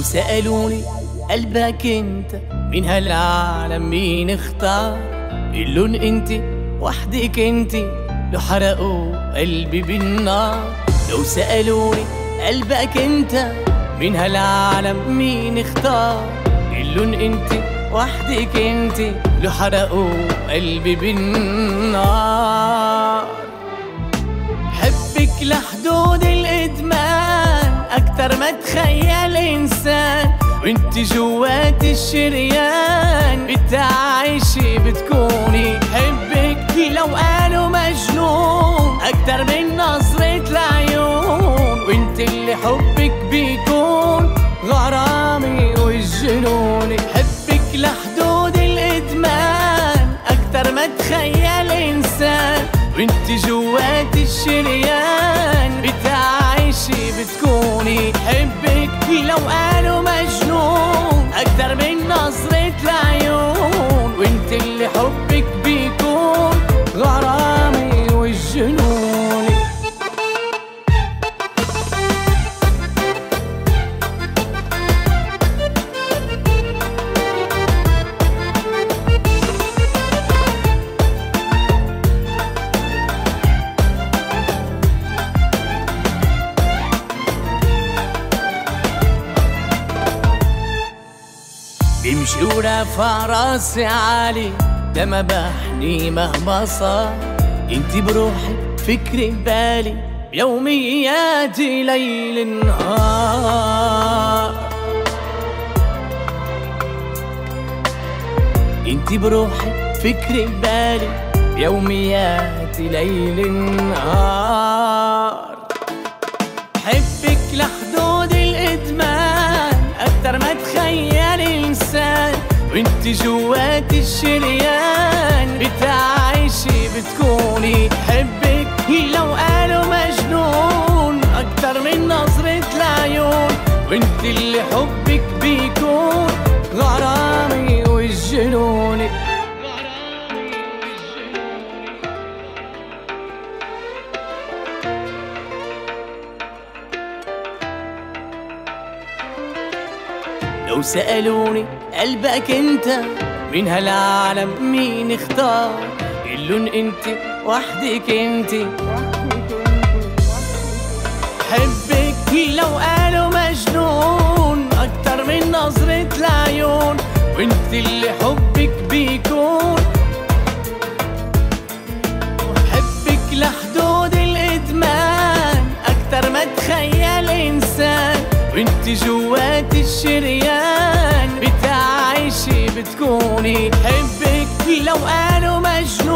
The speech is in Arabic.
سألوني قلبك انت من هالعالم مين اختار؟ اللون انت وحدك انت لو حرقوا قلبي بالنار. لو سألوني قلبك انت من هالعالم مين اختار؟ اللون انت وحدك انت لو حرقوا قلبي بالنار. حبك لحدود الإدمان أكتر ما تخيل إنسان، وانت جوات الشريان بتعيشي بتكوني. حبك لو قالوا مجنون أكتر من نظرة العيون، وانت اللي حبك بيكون غرامي والجنوني. حبك لحدود الإدمان أكتر ما تخيل إنسان، وانت جوات الشريان بتعيشي بتكوني. حبك لو قالوا مجنون أكتر من نظرة العيون، وانت اللي حبك بيكون غرامي والجنوني. بمشي ورافع راسي عالي لما بحني مهما صار. انتي بروحي فكري ببالي يومياتي ليل نهار. انتي بروحي فكري ببالي يومياتي ليل نهار. حبك لحدود الإدمان أكتر ما تخيل إنسان، وانت جوات الشريان بتعيشي بتكوني. حبك لو قالوا مجنون أكتر من نظرة العيون، وانت اللي حبك بيكون غرامي والجنوني. لو سألوني قلبك انت من هالعالم مين اختار؟ اللون انت وحدك انت. حبك لو قالوا مجنون أكتر من نظرة العيون، وانت اللي حبك بيكون. حبك لحدود الإدمان أكتر ما تخيل إنسان، وانت جوات الشريان بتعيشي بتكوني. حبك لو قالوا مجنون